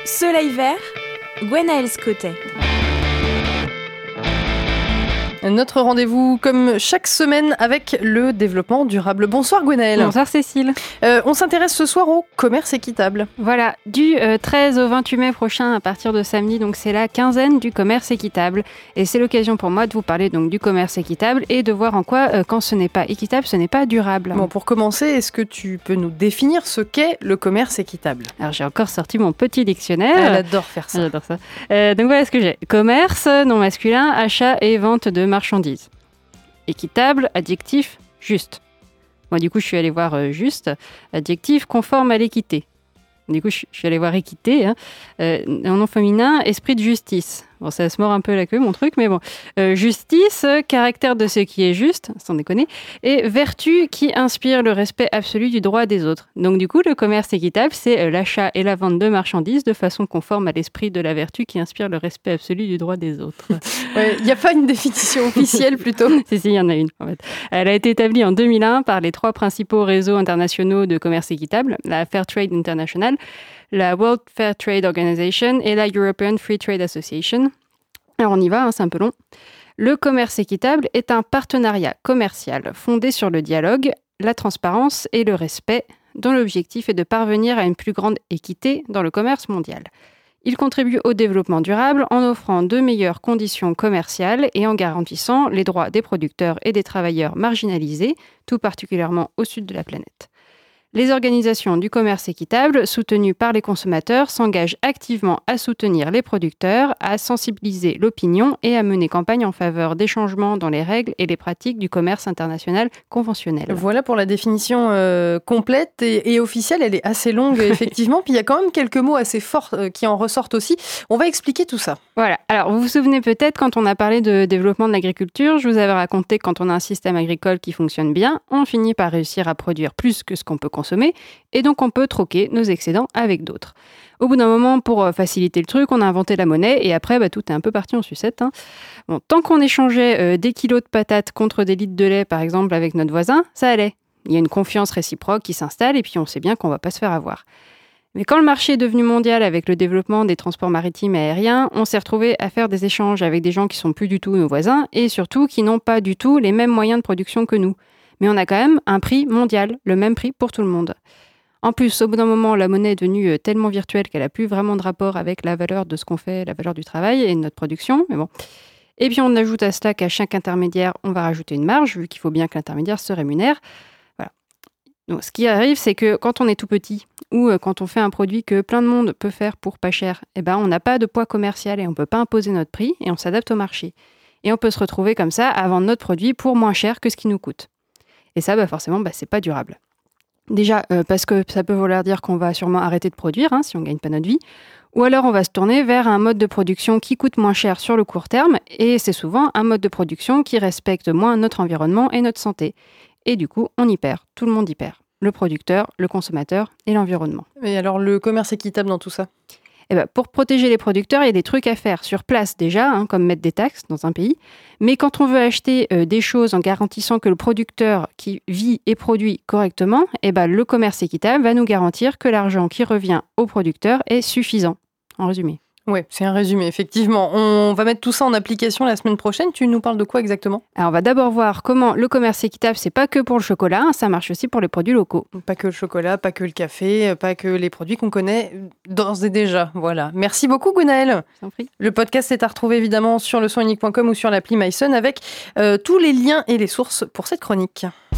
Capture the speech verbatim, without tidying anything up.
Soleil vert, Gwenaëlle Scottet. Notre rendez-vous, comme chaque semaine, avec le développement durable. Bonsoir Gwenaëlle. Bonsoir Cécile. Euh, on s'intéresse ce soir au commerce équitable. Voilà, du euh, treize au vingt-huit mai prochain, à partir de samedi, donc c'est la quinzaine du commerce équitable. Et c'est l'occasion pour moi de vous parler donc du commerce équitable et de voir en quoi, euh, quand ce n'est pas équitable, ce n'est pas durable. Bon, pour commencer, est-ce que tu peux nous définir ce qu'est le commerce équitable ? Alors j'ai encore sorti mon petit dictionnaire. Elle adore faire ça. J'adore ça. Euh, donc voilà ce que j'ai. Commerce, nom masculin, achat et vente de marchandises. Équitable, adjectif, juste. Moi, du coup, je suis allée voir euh, juste. Adjectif, conforme à l'équité. Du coup, je suis allée voir équité. Hein. Euh, en nom féminin, esprit de justice. Bon, ça se mord un peu la queue, mon truc, mais bon. Euh, justice, caractère de ce qui est juste, sans déconner. Et vertu qui inspire le respect absolu du droit des autres. Donc, du coup, le commerce équitable, c'est euh, l'achat et la vente de marchandises de façon conforme à l'esprit de la vertu qui inspire le respect absolu du droit des autres. Il ouais, n'y a pas une définition officielle, plutôt. Si, si, il y en a une, en fait. Elle a été établie en deux mille un par les trois principaux réseaux internationaux de commerce équitable, la Fairtrade International, la World Fair Trade Organization et la European Free Trade Association. Alors on y va, hein, c'est un peu long. Le commerce équitable est un partenariat commercial fondé sur le dialogue, la transparence et le respect, dont l'objectif est de parvenir à une plus grande équité dans le commerce mondial. Il contribue au développement durable en offrant de meilleures conditions commerciales et en garantissant les droits des producteurs et des travailleurs marginalisés, tout particulièrement au sud de la planète. Les organisations du commerce équitable, soutenues par les consommateurs, s'engagent activement à soutenir les producteurs, à sensibiliser l'opinion et à mener campagne en faveur des changements dans les règles et les pratiques du commerce international conventionnel. Voilà pour la définition euh, complète et, et officielle. Elle est assez longue, effectivement. Puis il y a quand même quelques mots assez forts euh, qui en ressortent aussi. On va expliquer tout ça. Voilà. Alors, vous vous souvenez peut-être, quand on a parlé de développement de l'agriculture, je vous avais raconté que quand on a un système agricole qui fonctionne bien, on finit par réussir à produire plus que ce qu'on peut consommer, et donc on peut troquer nos excédents avec d'autres. Au bout d'un moment, pour faciliter le truc, on a inventé la monnaie, et après, bah, tout est un peu parti en sucette. Hein. Bon, tant qu'on échangeait euh, des kilos de patates contre des litres de lait, par exemple, avec notre voisin, ça allait. Il y a une confiance réciproque qui s'installe, et puis on sait bien qu'on ne va pas se faire avoir. Mais quand le marché est devenu mondial avec le développement des transports maritimes et aériens, on s'est retrouvé à faire des échanges avec des gens qui sont plus du tout nos voisins, et surtout qui n'ont pas du tout les mêmes moyens de production que nous. Mais on a quand même un prix mondial, le même prix pour tout le monde. En plus, au bout d'un moment, la monnaie est devenue tellement virtuelle qu'elle n'a plus vraiment de rapport avec la valeur de ce qu'on fait, la valeur du travail et de notre production. Mais bon. Et puis on ajoute à cela qu'à chaque intermédiaire, on va rajouter une marge, vu qu'il faut bien que l'intermédiaire se rémunère. Voilà. Donc, ce qui arrive, c'est que quand on est tout petit, ou quand on fait un produit que plein de monde peut faire pour pas cher, eh ben, on n'a pas de poids commercial et on ne peut pas imposer notre prix et on s'adapte au marché. Et on peut se retrouver comme ça à vendre notre produit pour moins cher que ce qui nous coûte. Et ça, bah forcément, bah, c'est pas durable. Déjà, euh, parce que ça peut vouloir dire qu'on va sûrement arrêter de produire, hein, si on ne gagne pas notre vie. Ou alors, on va se tourner vers un mode de production qui coûte moins cher sur le court terme. Et c'est souvent un mode de production qui respecte moins notre environnement et notre santé. Et du coup, on y perd. Tout le monde y perd. Le producteur, le consommateur et l'environnement. Et alors, le commerce équitable dans tout ça ? Eh ben, pour protéger les producteurs, il y a des trucs à faire sur place déjà, hein, comme mettre des taxes dans un pays. Mais quand on veut acheter euh, des choses en garantissant que le producteur qui vit et produit correctement, eh ben, le commerce équitable va nous garantir que l'argent qui revient au producteur est suffisant, en résumé. Oui, c'est un résumé, effectivement. On va mettre tout ça en application la semaine prochaine. Tu nous parles de quoi exactement ? Alors, on va d'abord voir comment le commerce équitable, c'est pas que pour le chocolat, ça marche aussi pour les produits locaux. Pas que le chocolat, pas que le café, pas que les produits qu'on connaît d'ores et déjà. Voilà. Merci beaucoup, Gwenaëlle. Je t'en prie. Le podcast est à retrouver évidemment sur le son unique point com ou sur l'appli MySun avec euh, tous les liens et les sources pour cette chronique.